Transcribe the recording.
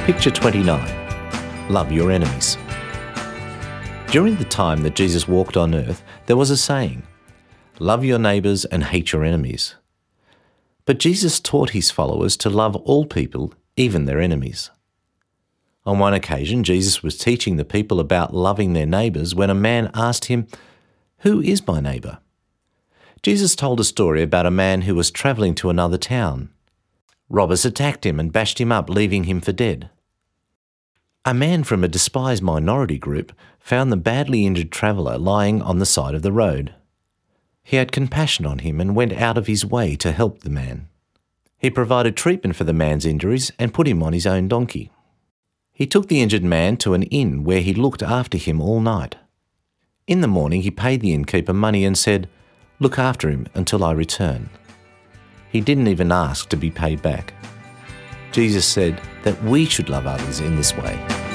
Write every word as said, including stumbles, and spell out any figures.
Picture twenty-nine. Love your enemies. During the time that Jesus walked on earth, there was a saying, love your neighbours and hate your enemies. But Jesus taught his followers to love all people, even their enemies. On one occasion, Jesus was teaching the people about loving their neighbours when a man asked him, "Who is my neighbour?" Jesus told a story about a man who was travelling to another town. Robbers attacked him and bashed him up, leaving him for dead. A man from a despised minority group found the badly injured traveller lying on the side of the road. He had compassion on him and went out of his way to help the man. He provided treatment for the man's injuries and put him on his own donkey. He took the injured man to an inn where he looked after him all night. In the morning he paid the innkeeper money and said, "Look after him until I return." He didn't even ask to be paid back. Jesus said that we should love others in this way.